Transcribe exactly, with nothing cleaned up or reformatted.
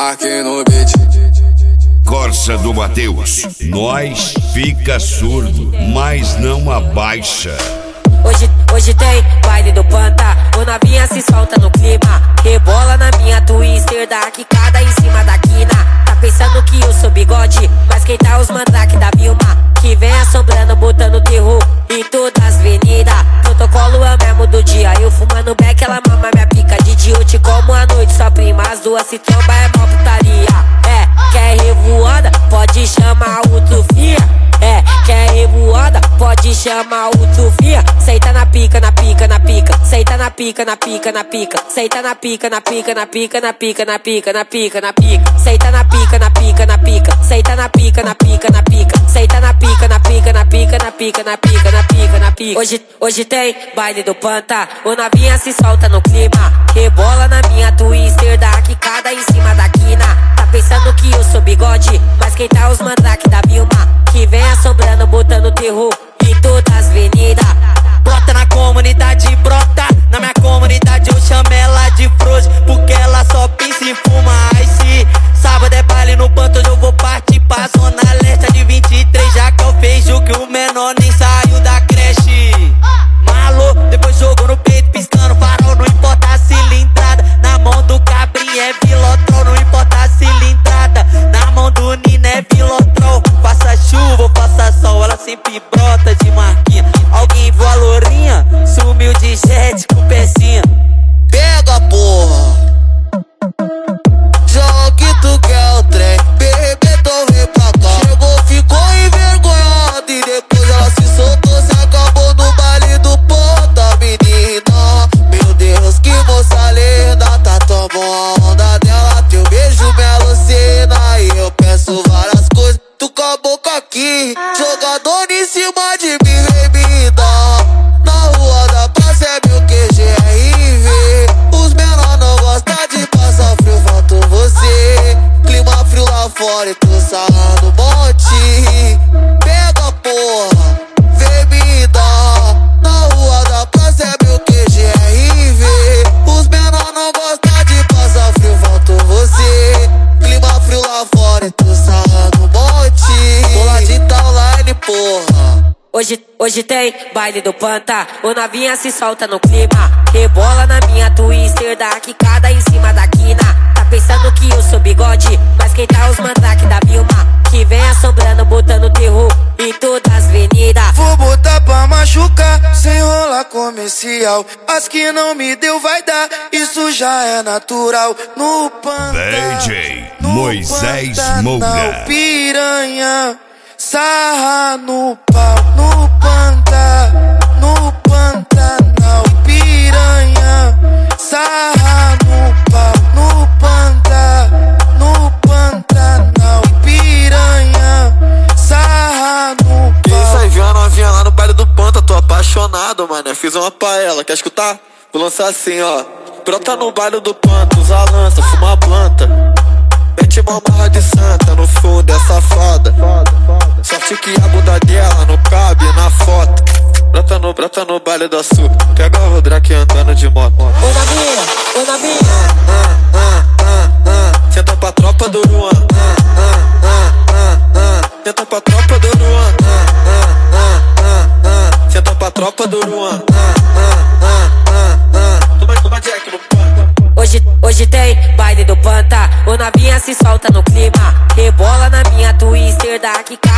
Marque no beat. Corsa do Mateus, nós fica surdo, mas não abaixa. Hoje, hoje tem baile do Panta, o novinha se solta no clima. Rebola na minha twister, dá quicada em cima da quina. Tá pensando que eu sou bigode, mas quem tá os mandrake da Vilma, que vem assombrando, botando terror em todas as avenidas. Protocolo é o mesmo do dia, eu fumando beck, ela mama minha pica. De dia eu te como à noite, sua prima, as duas se tromba, é mó putaria. É, quer revoada? Pode chamar o Trufia. É, quer revoada? Pode chamar o Trufia. Seita na pica, na pica, na pica. Seita na pica, na pica, na pica. Seita na pica, na pica, na pica, na pica, na pica, na pica, na pica. Seita na pica, na pica, na pica. Seita na pica, na pica, na pica. Seita na pica, na pica, na pica, na pica, na pica, na pica, na pica. Hoje, hoje tem baile do Panta, o novinha se solta no clima. Rebola na minha twister, dá quicada em cima da quina. Tá pensando que eu sou bigode, mas quem tá os mandrake da Vilma, que vem assombrando, botando terror em todas as avenidas. Brota na comunidade, brota na minha comunidade, eu chamo ela de frouxa, porque ela só pensa em fumar ice. Sábado é baile no Panta, hoje eu vou partir pra zona leste de vinte e três, já que eu vejo que o menor nem saiu da creche. Malo, depois jogou no peito, piscando farol, não importa a cilindrada. Na mão do cabrinho é Vilotrol, não importa a cilindrada. Na mão do Nino é Vilotrol. Faça chuva ou faça sol, ela sempre brota de marquinha. Alguém viu a lourinha? Sumiu de jet com pecinha. Pega, porra! Já que tu quer o trem, bebê, então vem pra cá. Chegou, ficou envergonhada e depois ela se soltou, se acabou no baile do Panta, menina. Meu Deus, que moça linda, tá tão bom a onda dela. Teu beijo me alucina e eu peço várias coisas. Tu com a boca aqui, jogador em cima de mim, vem me dar. Na rua da praça é meu Q G R V. Os menor não gostam de passar frio, faltou você. Clima frio lá fora e tu sarrando um monte. Pega, porra, vem me dar. Na rua da praça é meu Q G R V. Os menor não gostam de passar frio, faltou você. Clima frio lá fora e tu sarrando um monte. Bola de tal line, porra. Hoje, hoje tem baile do Panta, o novinha se solta no clima. Rebola na minha twister, dá quicada em cima da quina. Tá pensando que eu sou bigode, mas quem tá os mandrake da Vilma, que vem assombrando, botando terror em todas as avenidas. Vou botar pra machucar, sem rolar comercial. As que não me deu vai dar, isso já é natural. No Panta, D J Moisés Moura, piranha, sarra no pau. No Panta, no Pantanal, piranha, sarra no pau. No Panta, no Pantanal, piranha, sarra no pau. Isso aí, viu a novinha lá no baile do Panta, tô apaixonado, mano. Fiz uma pra ela, quer escutar? Vou lançar assim, ó. Brota no baile do Panta, usa lança, fuma planta. Mete uma marra de santa, no fundo é safada. Sorte que a bunda dela não cabe na foto. Brota no, brota no baile da Sul, pega o Rodraque andando de moto. Ô novinha, ô novinha, ah, ah, ah, ah. Senta pra tropa do Luan. ah, ah, ah, ah, ah. Senta pra tropa do Luan. ah, ah, ah, ah, ah. Senta pra tropa do Luan. ah, ah, ah, ah, ah. Toma, toma Jack no Panta. Hoje, hoje tem baile do Panta, o novinha se solta no clima. Rebola na minha twister, dá quicada